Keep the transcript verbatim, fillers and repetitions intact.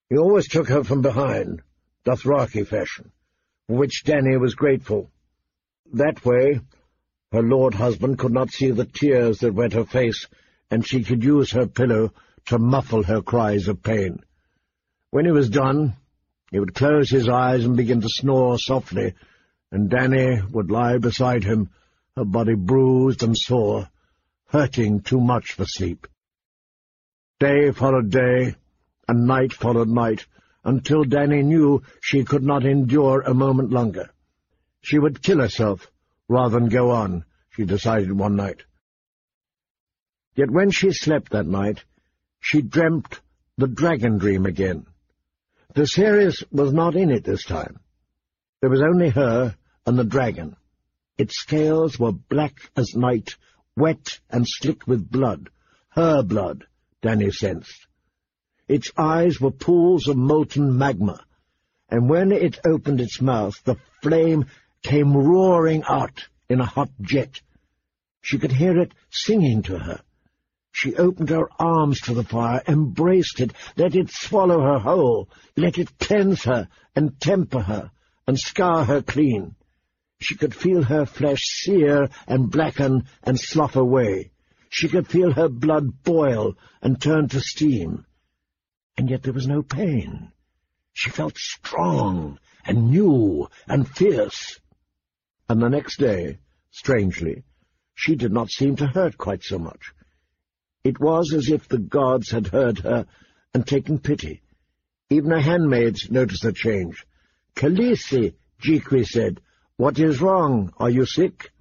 He always took her from behind, Dothraki fashion, for which Dany was grateful. That way her lord-husband could not see the tears that wet her face, and she could use her pillow to muffle her cries of pain. When he was done, he would close his eyes and begin to snore softly, and Dany would lie beside him, her body bruised and sore, hurting too much for sleep. Day followed day, and night followed night, until Dany knew she could not endure a moment longer. She would kill herself rather than go on, she decided one night. Yet when she slept that night, she dreamt the dragon dream again. Viserys was not in it this time. There was only her and the dragon. Its scales were black as night, wet and slick with blood. Her blood, Dany sensed. Its eyes were pools of molten magma, and when it opened its mouth, the flame came roaring out in a hot jet. She could hear it singing to her. She opened her arms to the fire, embraced it, let it swallow her whole, let it cleanse her and temper her and scour her clean. She could feel her flesh sear and blacken and slough away. She could feel her blood boil and turn to steam. And yet there was no pain. She felt strong and new and fierce. And the next day, strangely, she did not seem to hurt quite so much. It was as if the gods had heard her and taken pity. Even her handmaids noticed the change. "Khaleesi," Jhiqui said, "what is wrong? Are you sick?"